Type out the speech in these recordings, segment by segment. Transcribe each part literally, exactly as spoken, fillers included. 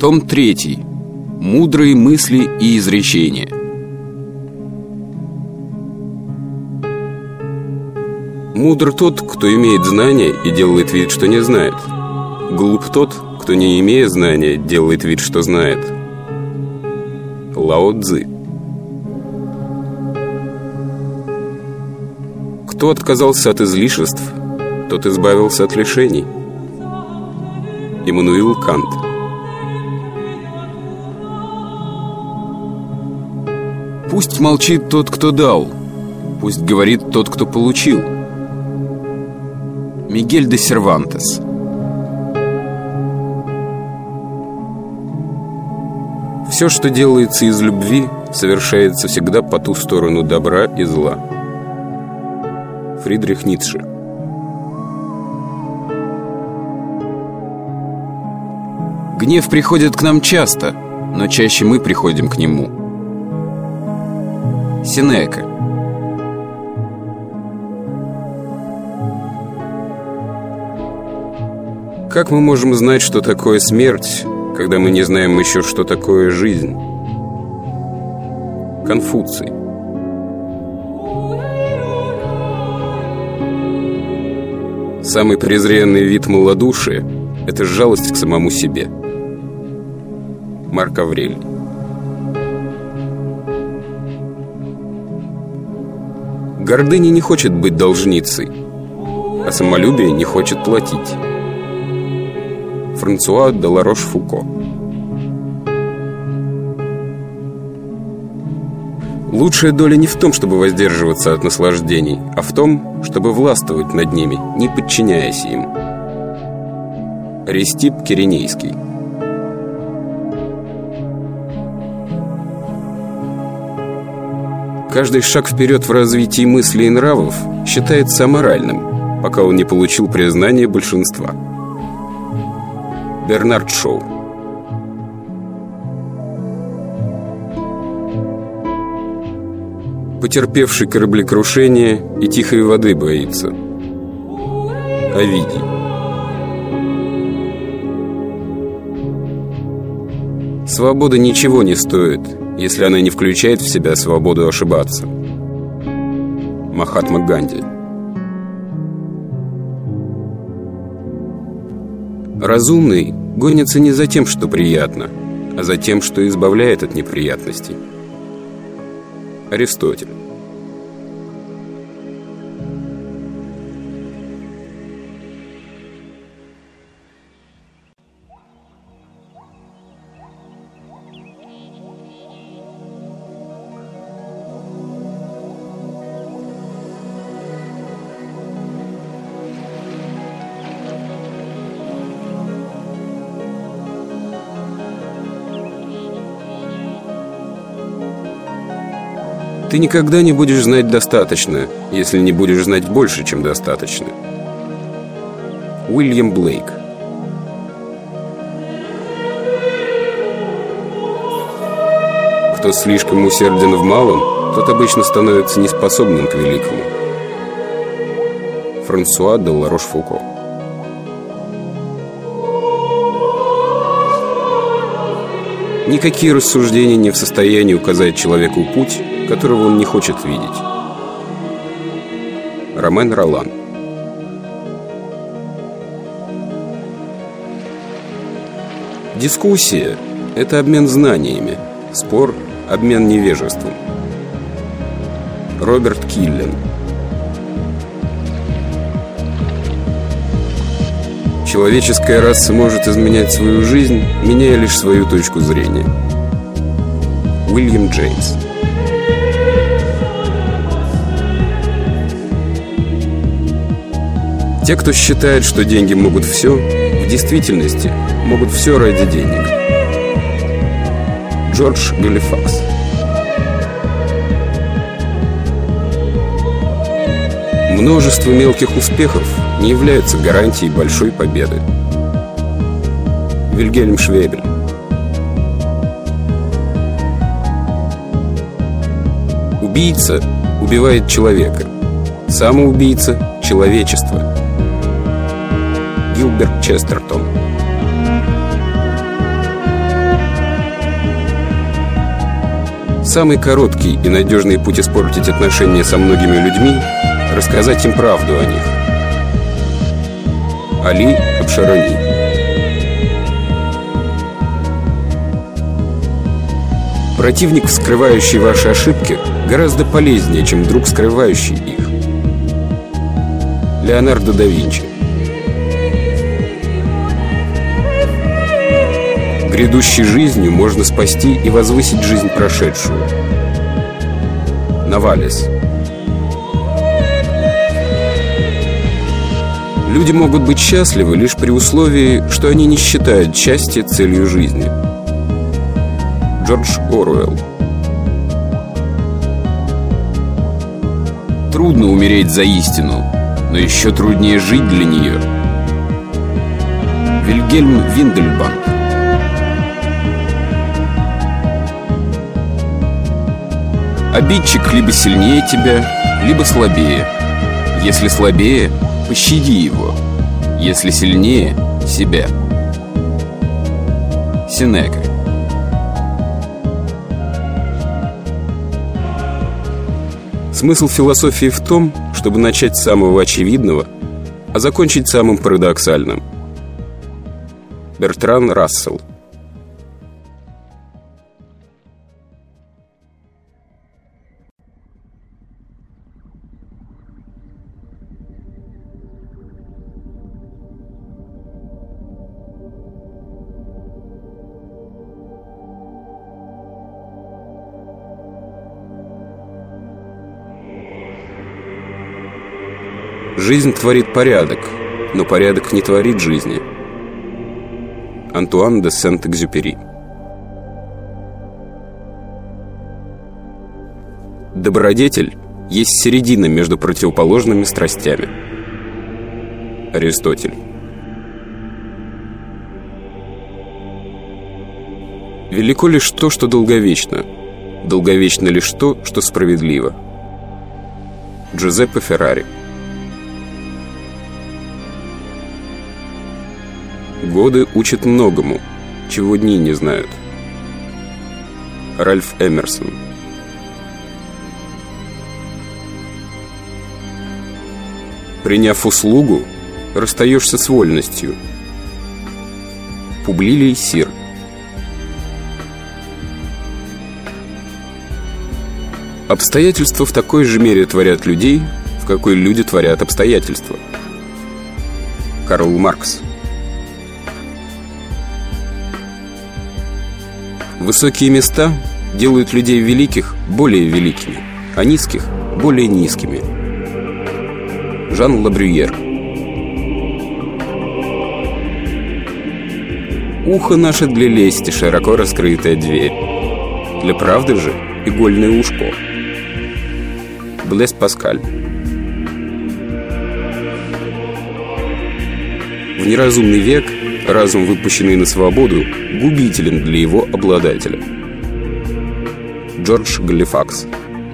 Том третий. Мудрые мысли и изречения. Мудр тот, кто имеет знания и делает вид, что не знает. Глуп тот, кто, не имея знания, делает вид, что знает. Лао Цзы. Кто отказался от излишеств, тот избавился от лишений. Иммануил Кант. Пусть молчит тот, кто дал, пусть говорит тот, кто получил. Мигель де Сервантес. Все, что делается из любви, совершается всегда по ту сторону добра и зла. Фридрих Ницше. Гнев приходит к нам часто, но чаще мы приходим к нему. Сенека. Как мы можем знать, что такое смерть, когда мы не знаем еще, что такое жизнь? Конфуций. Самый презренный вид малодушия – это жалость к самому себе. Марк Аврелий. Гордыня не хочет быть должницей, а самолюбие не хочет платить. Франсуа де ла Рош-Фуко. Лучшая доля не в том, чтобы воздерживаться от наслаждений, а в том, чтобы властвовать над ними, не подчиняясь им. Аристипп Киренейский. Каждый шаг вперед в развитии мыслей и нравов считается аморальным, пока он не получил признание большинства. Бернард Шоу. Потерпевший кораблекрушение и тихой воды боится. Овидий. Свобода ничего не стоит, если она не включает в себя свободу ошибаться. Махатма Ганди. Разумный гонится не за тем, что приятно, а за тем, что избавляет от неприятностей. Аристотель. Ты никогда не будешь знать достаточно, если не будешь знать больше, чем достаточно. Уильям Блейк. Кто слишком усерден в малом, тот обычно становится неспособным к великому. Франсуа де ла Рош-Фуко. Никакие рассуждения не в состоянии указать человеку путь, которого он не хочет видеть. Ромен Ролан. Дискуссия – это обмен знаниями, спор – обмен невежеством. Роберт Киллен. Человеческая раса может изменять свою жизнь, меняя лишь свою точку зрения. Уильям Джеймс. Те, кто считает, что деньги могут все, в действительности могут все ради денег. Джордж Галифакс. Множество мелких успехов не является гарантией большой победы. Вильгельм Швебель. Убийца убивает человека. Самоубийца – человечество. Гилберт Честертон. Самый короткий и надежный путь испортить отношения со многими людьми — рассказать им правду о них. Али Абшарани. Противник, скрывающий ваши ошибки, гораздо полезнее, чем друг, скрывающий их. Леонардо да Винчи. Грядущей жизнью можно спасти и возвысить жизнь прошедшую. Навалис. Люди могут быть счастливы лишь при условии, что они не считают счастье целью жизни. Джордж Оруэлл. Трудно умереть за истину, но еще труднее жить для нее. Вильгельм Виндельбанд. Обидчик либо сильнее тебя, либо слабее. Если слабее, пощади его. Если сильнее, себя. Сенека. Смысл философии в том, чтобы начать с самого очевидного, а закончить самым парадоксальным. Бертран Рассел. Жизнь творит порядок, но порядок не творит жизни. Антуан де Сент-Экзюпери. Добродетель есть середина между противоположными страстями. Аристотель. Велико лишь то, что долговечно. Долговечно лишь то, что справедливо. Джузеппе Феррари. Годы учат многому, чего дни не знают. Ральф Эмерсон. Приняв услугу, расстаешься с вольностью. Публилий Сир. Обстоятельства в такой же мере творят людей, в какой люди творят обстоятельства. Карл Маркс. Высокие места делают людей великих более великими, а низких более низкими. Жан Лабрюер. Ухо наше для лести широко раскрытая дверь, для правды же игольное ушко. Блез Паскаль. В неразумный век разум, выпущенный на свободу, губителен для его обладателя. Джордж Галифакс.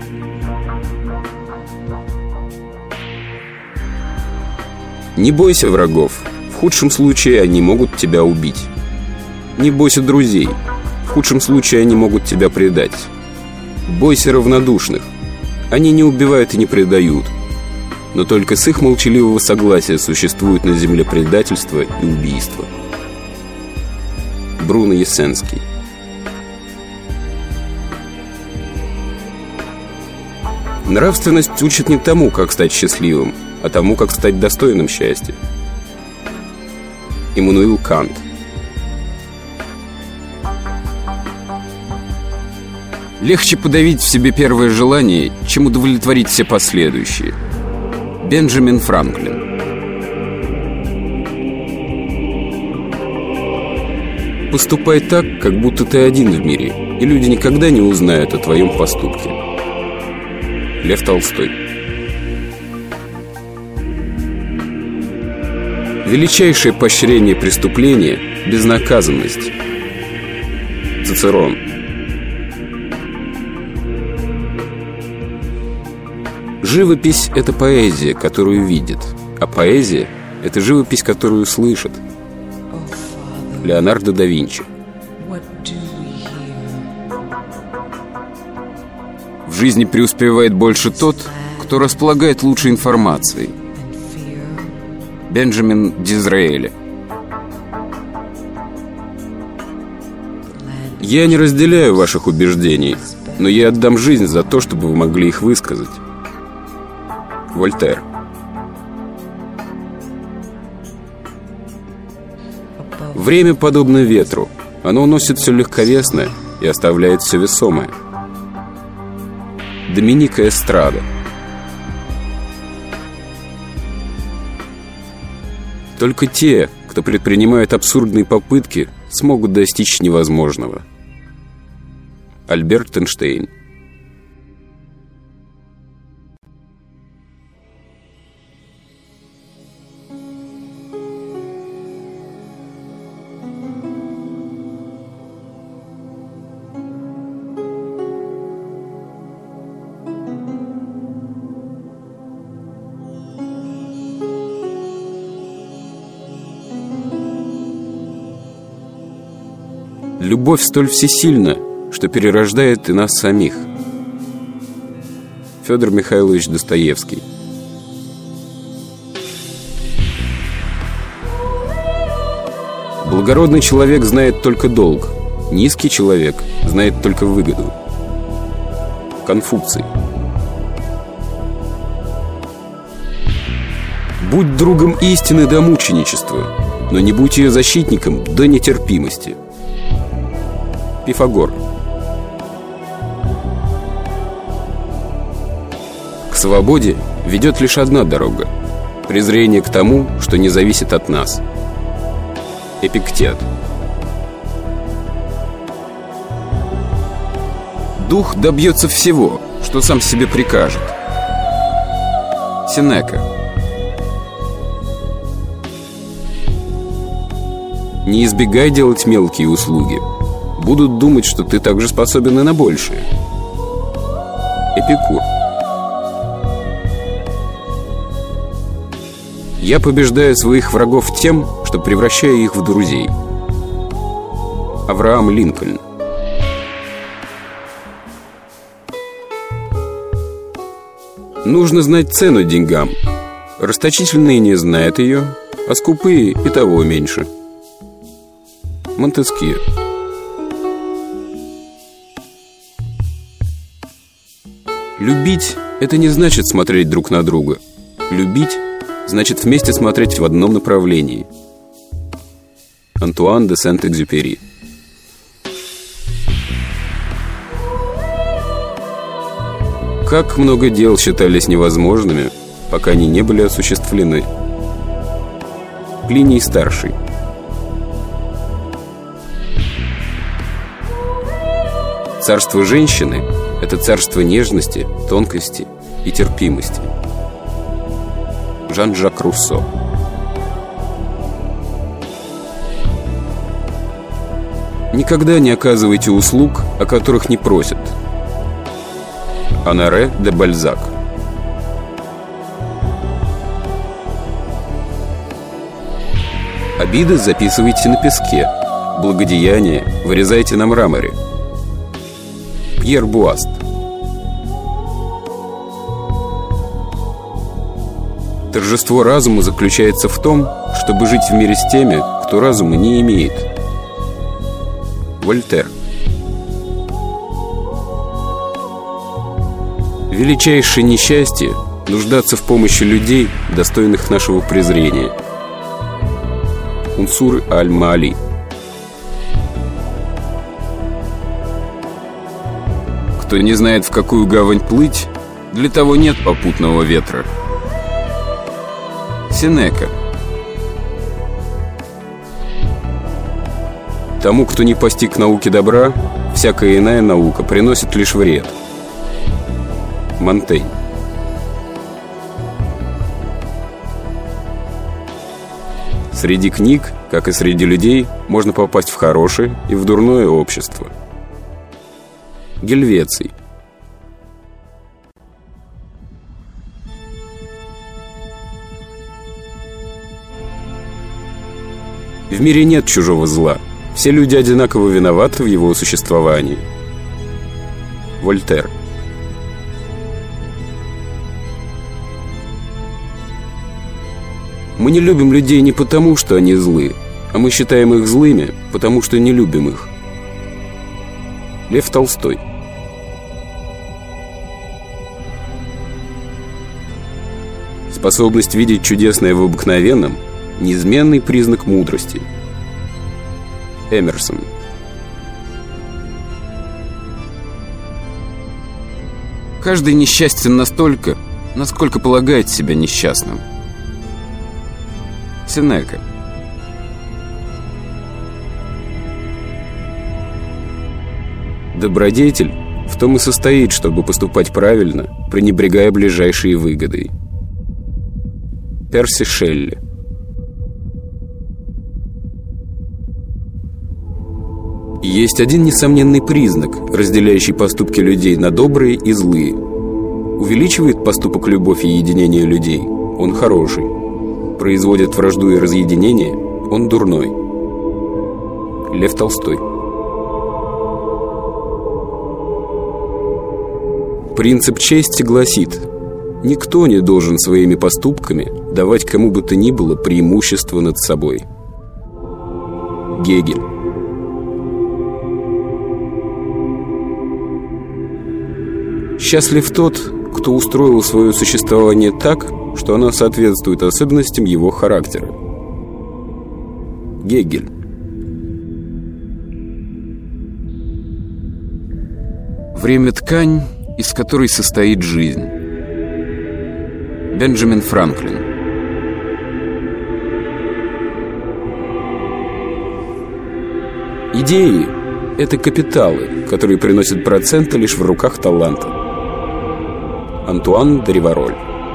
Не бойся врагов, в худшем случае они могут тебя убить. Не бойся друзей, в худшем случае они могут тебя предать. Бойся равнодушных, они не убивают и не предают, но только с их молчаливого согласия существует на земле предательство и убийство. Бруно Ясенский. Нравственность учит не тому, как стать счастливым, а тому, как стать достойным счастья. Иммануил Кант. Легче подавить в себе первое желание, чем удовлетворить все последующие. Бенджамин Франклин. Поступай так, как будто ты один в мире, и люди никогда не узнают о твоем поступке. Лев Толстой. Величайшее поощрение преступления – безнаказанность. Цицерон. Живопись – это поэзия, которую видит, а поэзия – это живопись, которую слышит. Леонардо да Винчи. В жизни преуспевает больше тот, кто располагает лучшей информацией. Бенджамин Дизраэли. Я не разделяю ваших убеждений, но я отдам жизнь за то, чтобы вы могли их высказать. Вольтер. Время подобно ветру. Оно уносит все легковесное и оставляет все весомое. Доминика Эстрада. Только те, кто предпринимает абсурдные попытки, смогут достичь невозможного. Альберт Эйнштейн. Любовь столь всесильна, что перерождает и нас самих. Федор Михайлович Достоевский. Благородный человек знает только долг, низкий человек знает только выгоду. Конфуций. Будь другом истины до мученичества, но не будь ее защитником до нетерпимости. Пифагор. К свободе ведет лишь одна дорога — презрение к тому, что не зависит от нас. Эпиктет. Дух добьется всего, что сам себе прикажет. Сенека. Не избегай делать мелкие услуги. Будут думать, что ты также способен и на большее. Эпикур. Я побеждаю своих врагов тем, что превращаю их в друзей. Авраам Линкольн. Нужно знать цену деньгам. Расточительные не знают ее, а скупые и того меньше. Монтескье. Любить – это не значит смотреть друг на друга. Любить – значит вместе смотреть в одном направлении. Антуан де Сент-Экзюпери. Как много дел считались невозможными, пока они не были осуществлены. Плиний Старший. Царство женщины – это царство нежности, тонкости и терпимости. Жан-Жак Руссо. Никогда не оказывайте услуг, о которых не просят. Оноре де Бальзак. Обиды записывайте на песке, благодеяния вырезайте на мраморе. Пьер Буаст. Торжество разума заключается в том, чтобы жить в мире с теми, кто разума не имеет. Вольтер. Величайшее несчастье – нуждаться в помощи людей, достойных нашего презрения. Унсур аль-Маали. Кто не знает, в какую гавань плыть, для того нет попутного ветра. Сенека. Тому, кто не постиг науки добра, всякая иная наука приносит лишь вред. Монтень. Среди книг, как и среди людей, можно попасть в хорошее и в дурное общество. Гельвеций. В мире нет чужого зла. Все люди одинаково виноваты в его существовании. Вольтер. Мы не любим людей не потому, что они злы, а мы считаем их злыми, потому что не любим их. Лев Толстой. Способность видеть чудесное в обыкновенном – неизменный признак мудрости. Эмерсон. Каждый несчастен настолько, насколько полагает себя несчастным. Сенека. Добродетель в том и состоит, чтобы поступать правильно, пренебрегая ближайшей выгодой. Перси Шелли. Есть один несомненный признак, разделяющий поступки людей на добрые и злые. Увеличивает поступок любовь и единение людей – он хороший. Производит вражду и разъединение – он дурной. Лев Толстой. Принцип чести гласит: никто не должен своими поступками давать кому бы то ни было преимущество над собой. Гегель. Счастлив тот, кто устроил свое существование так, что оно соответствует особенностям его характера. Гегель. Время — ткань, из которой состоит жизнь. Бенджамин Франклин. Идеи — это капиталы, которые приносят проценты лишь в руках таланта. Антуан де Ривароль.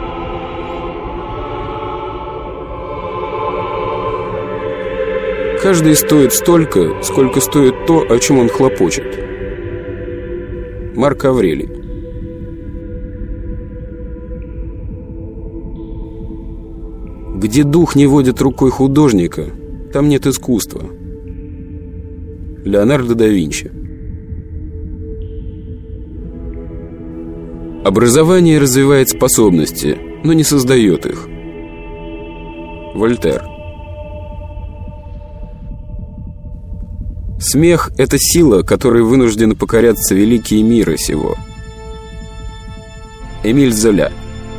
Каждый стоит столько, сколько стоит то, о чем он хлопочет. Марк Аврелий. Где дух не водит рукой художника, там нет искусства. Леонардо да Винчи. Образование развивает способности, но не создает их. Вольтер. Смех — это сила, которой вынуждены покоряться великие мира сего. Эмиль Золя.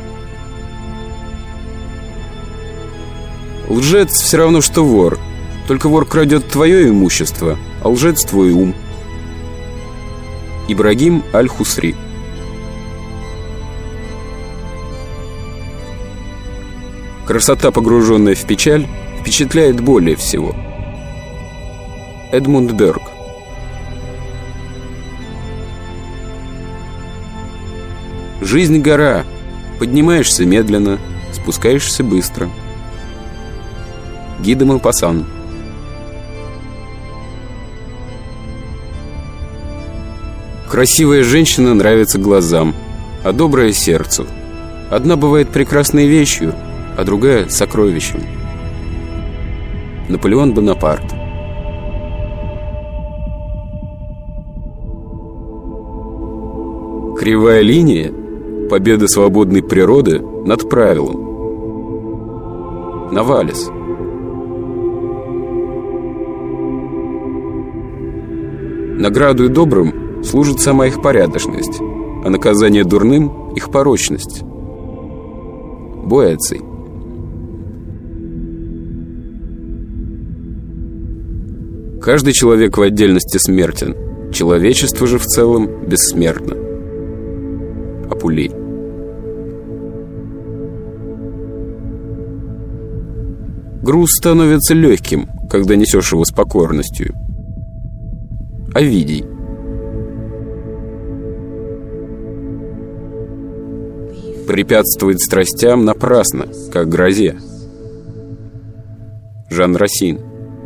Лжец все равно, что вор. Только вор крадет твое имущество, а лжец твой ум. Ибрагим Аль-Хусри. Красота, погруженная в печаль, впечатляет более всего. Эдмунд Бёрк. Жизнь — гора. Поднимаешься медленно, спускаешься быстро. Ги де Мопассан. Красивая женщина нравится глазам, а добрая — сердцу. Одна бывает прекрасной вещью, а другая — сокровищем. Наполеон Бонапарт. Кривая линия — победа свободной природы над правилом. Новалес. Наградою добрым служит сама их порядочность, а наказание дурным — их порочность. Боэций. Каждый человек в отдельности смертен, человечество же в целом бессмертно. Апулей. Груз становится легким, когда несешь его с покорностью. Овидий. Препятствует страстям напрасно, как грозе. Жан Рассин.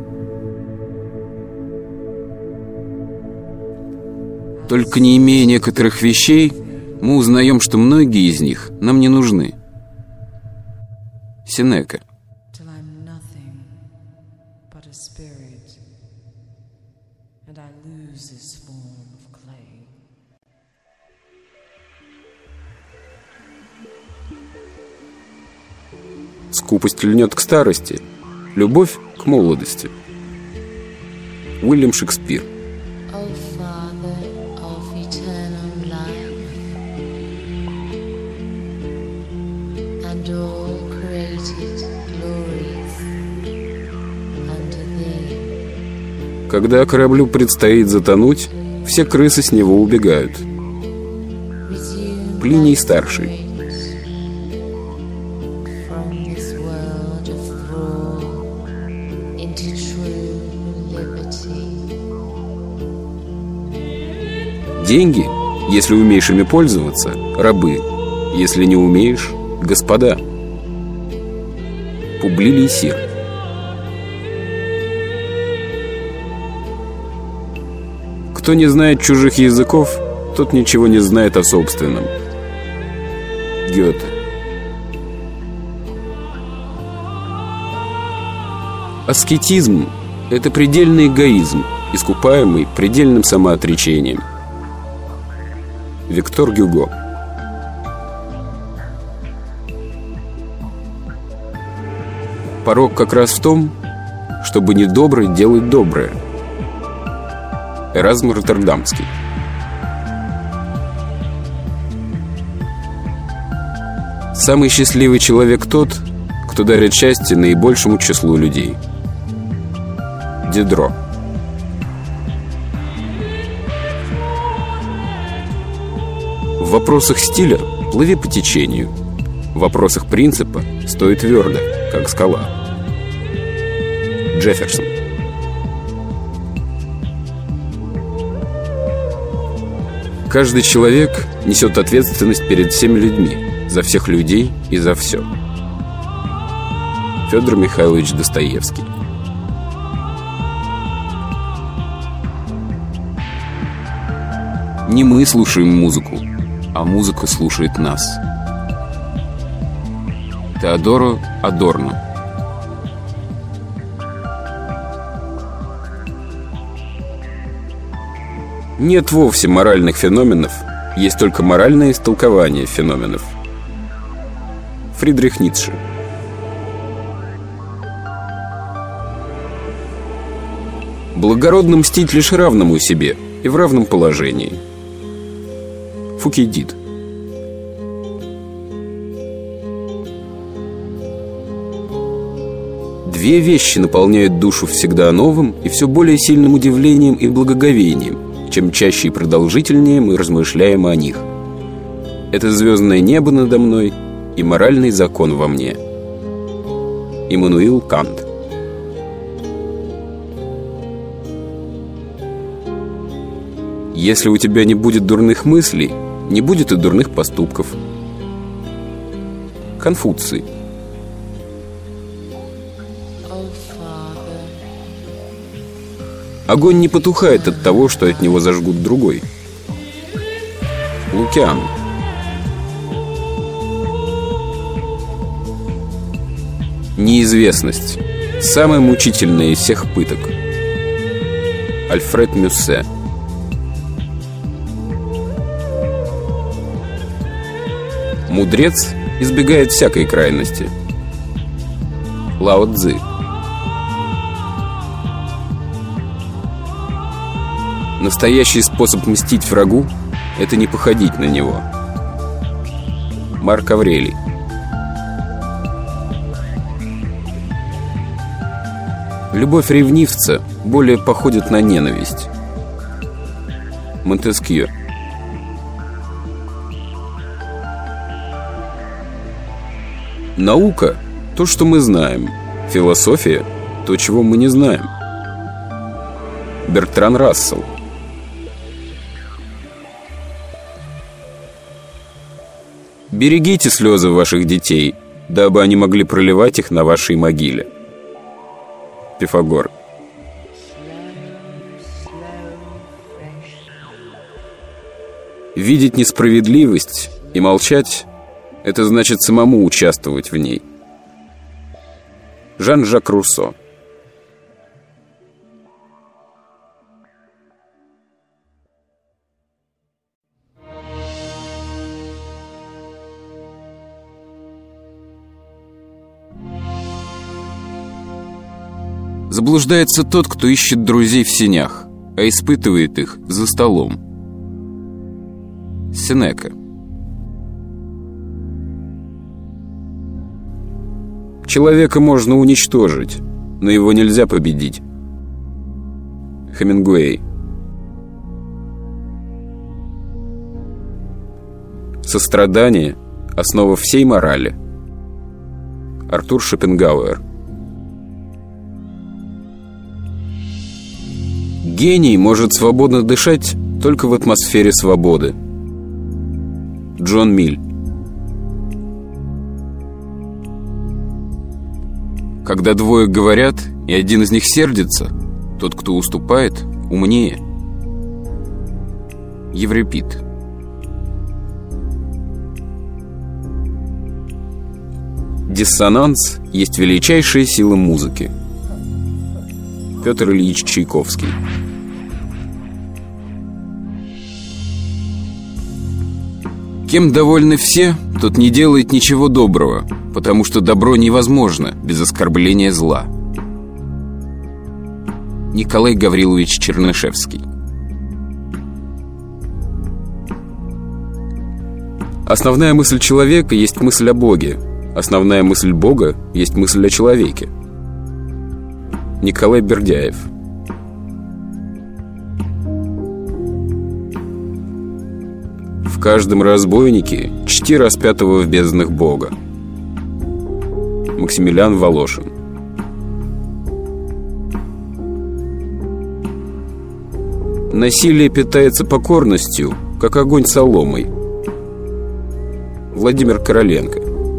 Только не имея некоторых вещей, мы узнаем, что многие из них нам не нужны. Сенека. Скупость льнет к старости, любовь к молодости. Уильям Шекспир. Когда кораблю предстоит затонуть, все крысы с него убегают. Плиний Старший. Деньги, если умеешь ими пользоваться, рабы, если не умеешь, господа. Публилий Сир. Кто не знает чужих языков, тот ничего не знает о собственном. Гёте. Аскетизм – это предельный эгоизм, искупаемый предельным самоотречением. Виктор Гюго. Порок как раз в том, чтобы недоброе делать доброе. Эразм Роттердамский. Самый счастливый человек тот, кто дарит счастье наибольшему числу людей. Дидро. В вопросах стиля плыви по течению. В вопросах принципа стой твердо, как скала. Джефферсон. Каждый человек несет ответственность перед всеми людьми, за всех людей и за все. Федор Михайлович Достоевский. Не мы слушаем музыку, а музыка слушает нас. Теодоро Адорно. Нет вовсе моральных феноменов, есть только моральное истолкование феноменов. Фридрих Ницше. Благородно мстить лишь равному себе и в равном положении. Фукидид. Две вещи наполняют душу всегда новым и все более сильным удивлением и благоговением, чем чаще и продолжительнее мы размышляем о них. Это звездное небо надо мной и моральный закон во мне. Иммануил Кант. Если у тебя не будет дурных мыслей, не будет и дурных поступков. Конфуций. Огонь не потухает от того, что от него зажгут другой. Лукиан. Неизвестность – самая мучительная из всех пыток. Альфред Мюссе. Мудрец избегает всякой крайности. Лао Цзы. Настоящий способ мстить врагу – это не походить на него. Марк Аврелий. Любовь ревнивца более походит на ненависть. Монтескьё. Наука – то, что мы знаем. Философия – то, чего мы не знаем. Бертран Рассел. Берегите слезы ваших детей, дабы они могли проливать их на вашей могиле. Пифагор. Видеть несправедливость и молчать – это значит самому участвовать в ней. Жан-Жак Руссо. Заблуждается тот, кто ищет друзей в сенях, а испытывает их за столом. Сенека. Человека можно уничтожить, но его нельзя победить. Хемингуэй. Сострадание – основа всей морали. Артур Шопенгауэр. Гений может свободно дышать только в атмосфере свободы. Джон Миль. Когда двое говорят, и один из них сердится, тот, кто уступает, умнее. Еврипид. Диссонанс есть величайшая сила музыки. Петр Ильич Чайковский. Кем довольны все, тот не делает ничего доброго, потому что добро невозможно без оскорбления зла. Николай Гаврилович Чернышевский. Основная мысль человека есть мысль о Боге. Основная мысль Бога есть мысль о человеке. Николай Бердяев. В каждом разбойнике чти распятого в безднах Бога. Максимилиан Волошин. Насилие питается покорностью, как огонь соломой. Владимир Короленко.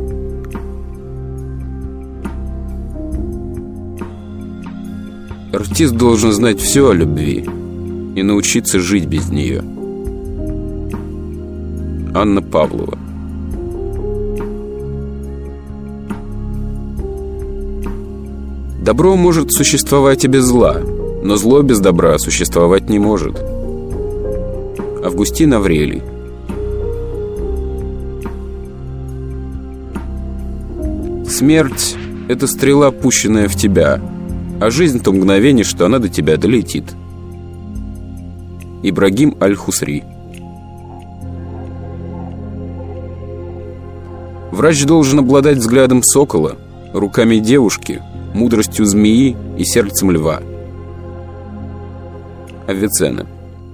Артист должен знать все о любви и научиться жить без нее. Анна Павлова. Добро может существовать и без зла, но зло без добра существовать не может. Августин Аврелий. Смерть — это стрела, пущенная в тебя, а жизнь — то мгновение, что она до тебя долетит. Ибрагим Аль-Хусри. Врач должен обладать взглядом сокола, руками девушки, мудростью змеи и сердцем льва. Авиценна.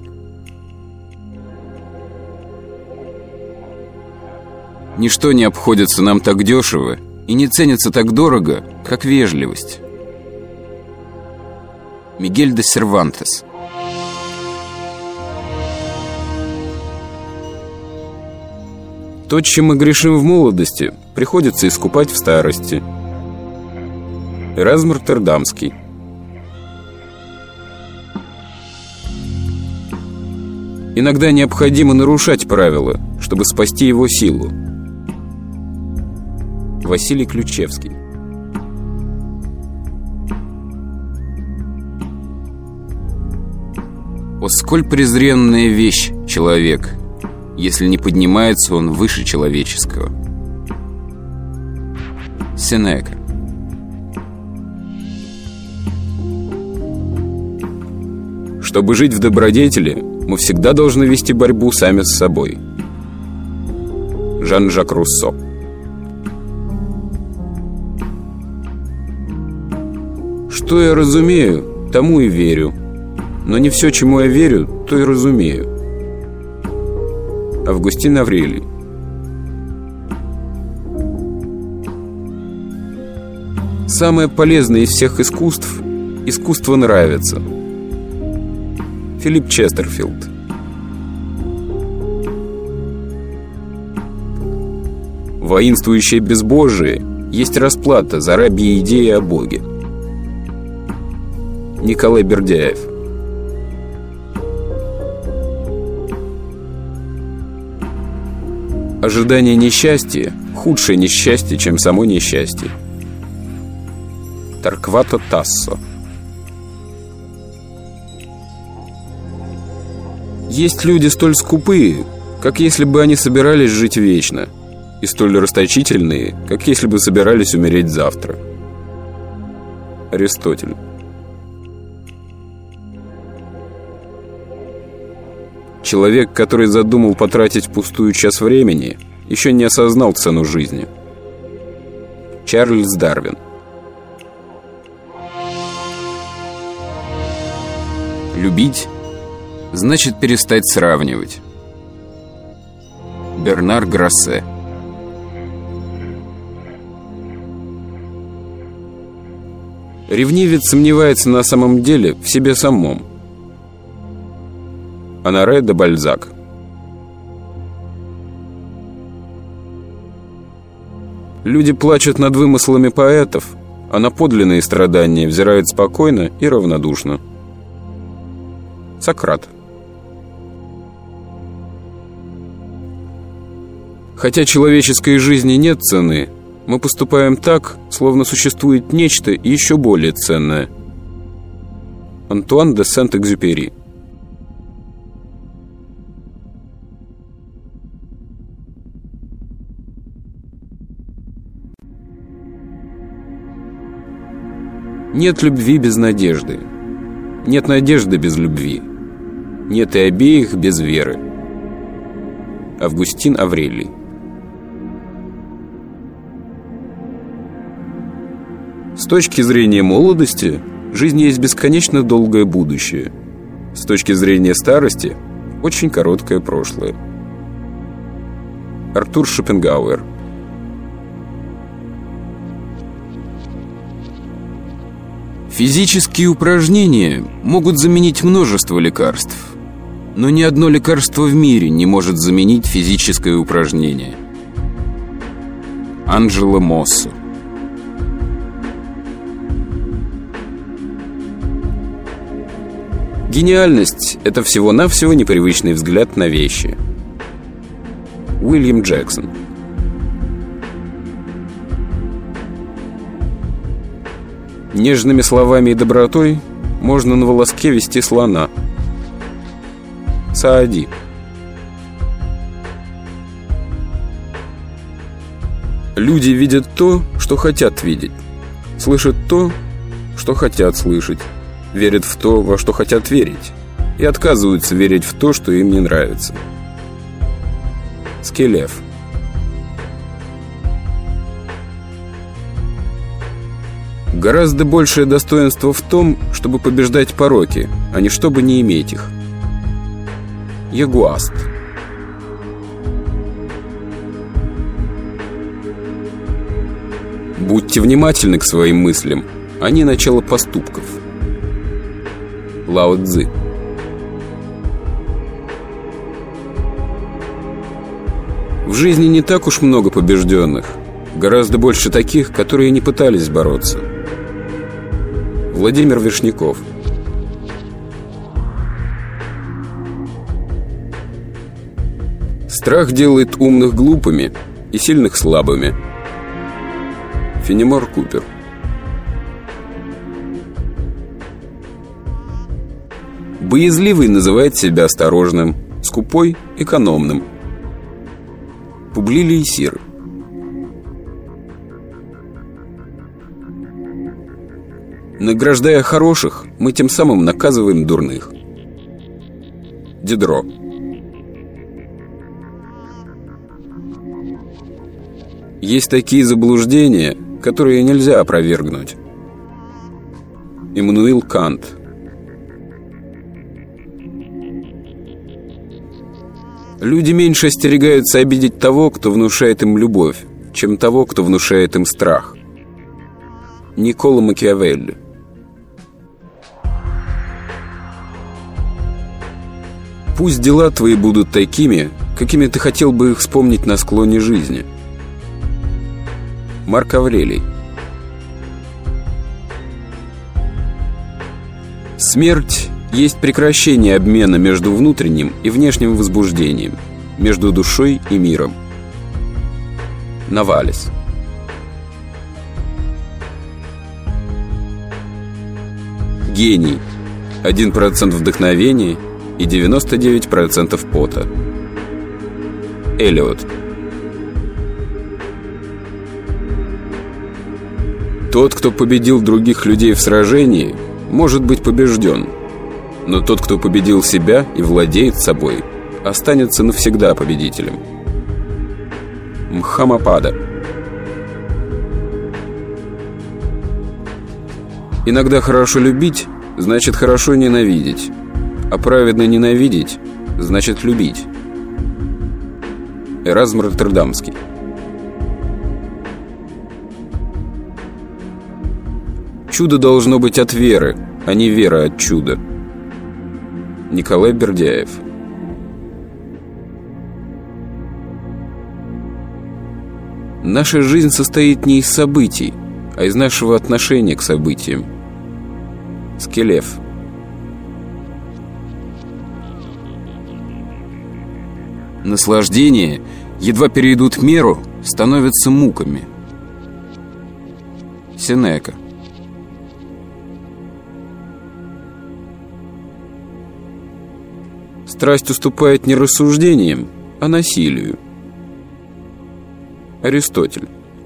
Ничто не обходится нам так дешево и не ценится так дорого, как вежливость. Мигель де Сервантес. То, чем мы грешим в молодости, приходится искупать в старости. Эразм Роттердамский. Иногда необходимо нарушать правила, чтобы спасти его силу. Василий Ключевский. О, сколь презренная вещь человек, если не поднимается он выше человеческого. Сенека. Чтобы жить в добродетели, мы всегда должны вести борьбу сами с собой. Жан-Жак Руссо. Что я разумею, тому и верю, но не все, чему я верю, то и разумею. Августин Аврелий. Самое полезное из всех искусств – искусство нравится. Филипп Честерфилд. Воинствующее безбожие есть расплата за рабьи идеи о Боге. Николай Бердяев. Ожидание несчастья – худшее несчастье, чем само несчастье. Торквато Тассо. Есть люди столь скупые, как если бы они собирались жить вечно, и столь расточительные, как если бы собирались умереть завтра. Аристотель. Человек, который задумал потратить впустую час времени, еще не осознал цену жизни. Чарльз Дарвин. Любить значит перестать сравнивать. Бернар Гроссе. Ревнивец сомневается на самом деле в себе самом. Оноре де Бальзак. Люди плачут над вымыслами поэтов, а на подлинные страдания взирают спокойно и равнодушно. Сократ. Хотя человеческой жизни нет цены, мы поступаем так, словно существует нечто еще более ценное. Антуан де Сент-Экзюпери. Нет любви без надежды. Нет надежды без любви. Нет и обеих без веры. Августин Аврелий. С точки зрения молодости, жизнь есть бесконечно долгое будущее. С точки зрения старости, очень короткое прошлое. Артур Шопенгауэр. Физические упражнения могут заменить множество лекарств, но ни одно лекарство в мире не может заменить физическое упражнение. Анджело Моссо. Гениальность – это всего-навсего непривычный взгляд на вещи. Уильям Джексон. Нежными словами и добротой можно на волоске вести слона. Саади. Люди видят то, что хотят видеть, слышат то, что хотят слышать, верят в то, во что хотят верить, и отказываются верить в то, что им не нравится. Скелев. Гораздо большее достоинство в том, чтобы побеждать пороки, а не чтобы не иметь их. Ягуаст. Будьте внимательны к своим мыслям, они начало поступков. Лао Цзы. В жизни не так уж много побежденных, гораздо больше таких, которые не пытались бороться. Владимир Вишняков. Страх делает умных глупыми и сильных слабыми. Фенемор Купер. Боязливый называет себя осторожным, скупой – экономным. Публилий Сир. Награждая хороших, мы тем самым наказываем дурных. Дидро. Есть такие заблуждения, которые нельзя опровергнуть. Иммануил Кант. Люди меньше остерегаются обидеть того, кто внушает им любовь, чем того, кто внушает им страх. Никколо Макиавелли. Пусть дела твои будут такими, какими ты хотел бы их вспомнить на склоне жизни. Марк Аврелий. Смерть есть прекращение обмена между внутренним и внешним возбуждением, между душой и миром. Новалес. Гений. один процент вдохновения и девяносто девять процентов пота. Элиот. Тот, кто победил других людей в сражении, может быть побежден. Но тот, кто победил себя и владеет собой, останется навсегда победителем. Мхаммапада. Иногда хорошо любить, значит хорошо ненавидеть, а праведно ненавидеть, значит любить. Эразм Роттердамский. Чудо должно быть от веры, а не вера от чуда. Николай Бердяев. Наша жизнь состоит не из событий, а из нашего отношения к событиям. Скелев. Наслаждения, едва перейдут меру, становятся муками. Сенека. Страсть уступает не рассуждениям, а насилию. Аристотель.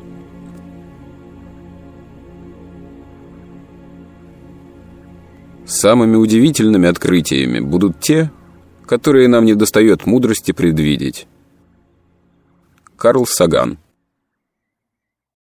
Самыми удивительными открытиями будут те, которые нам недостает мудрости предвидеть. Карл Саган.